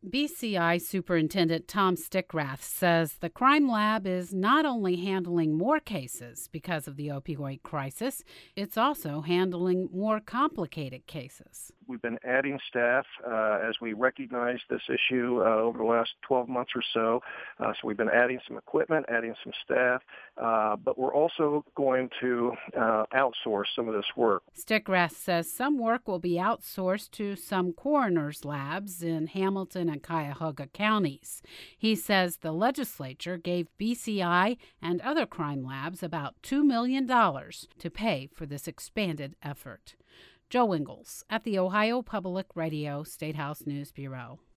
BCI Superintendent Tom Stickrath says the crime lab is not only handling more cases because of the opioid crisis, it's also handling more complicated cases. We've been adding staff as we recognize this issue over the last 12 months or so. So we've been adding some equipment, adding some staff, but we're also going to outsource some of this work. Stickrath says some work will be outsourced to some coroner's labs in Hamilton and Cuyahoga counties. He says the legislature gave BCI and other crime labs about $2 million to pay for this expanded effort. Joe Ingles at the Ohio Public Radio State House News Bureau.